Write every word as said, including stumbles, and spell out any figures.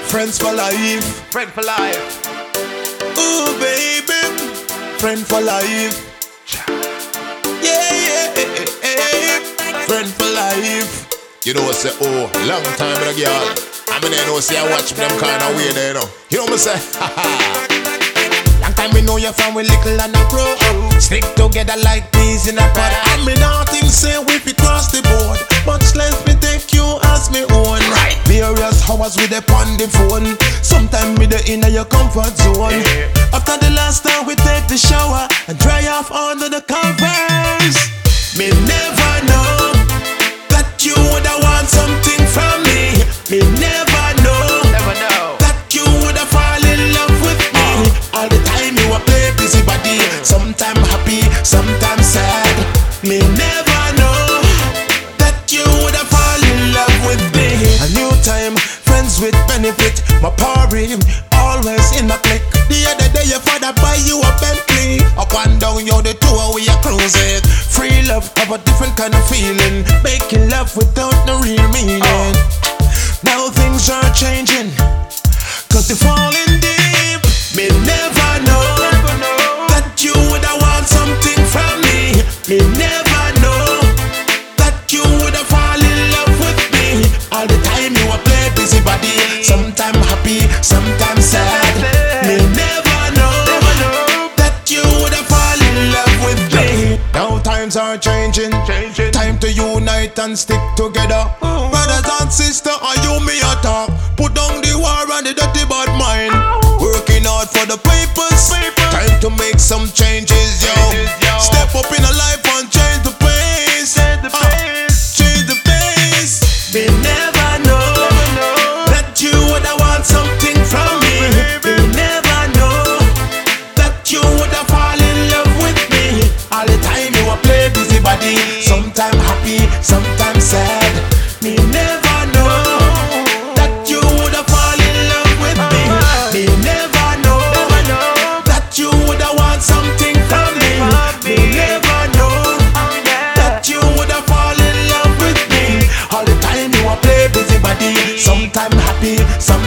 Friends for life. Friend for life. Ooh, baby. Friend for life. Yeah, yeah, yeah, yeah. Friend for life. You know what say, oh, long time with a girl. I mean, I know, say, I watch me them kind of way there, you know. You know what I say? Long time we know you from we little and a pro. Stick together like peas in a pod. And me nothing say we fi cross the board. Much less me take you as me own. Right. Various hours with the on the phone. Sometime me the inner your comfort zone. Yeah. After the last time we take the shower and dry off under the covers. Me never know that you woulda want something from me. Me never know, Never know. that you woulda fall in love with me. All the time you a play busy body. Sometimes happy, sometimes sad. Me never know that you woulda fall in love with me. A new time, friends with benefit. My party, always in my clique. The other day your father buy you a Bentley. Up and down, yo, the tour we are cruising. Free love, have a different kind of feeling. Making love without no real meaning. Oh. Now things are changing, cause they're falling deep. Me never know, Never know. that you woulda want something from me. Me never know that you woulda fall in love with me. All the time you a play busy body. Sometimes happy, sometimes sad. Me never know, Never know. that you woulda fall in love with me. Now times are changing, Changing. time to unite and stick together. Brothers and sisters, are you me a talk? Put down the war and the dirty bad mind. Working hard for the papers. Time to make some changes, yo. Changes, yo. Step up in a life and change the pace. Change the Uh, pace. change the pace. Me never know Never know. that you woulda want something from me. Me never know that you woulda fall in love with me. All the time you a play busy body. Sometimes happy, sometimes sad. Me never know that you woulda fall in love with me. Me never know Never know. that you woulda want something from me. Me never know Oh, yeah. that you woulda fall in love with me. All the time you a play busy body. Sometimes happy, sometimes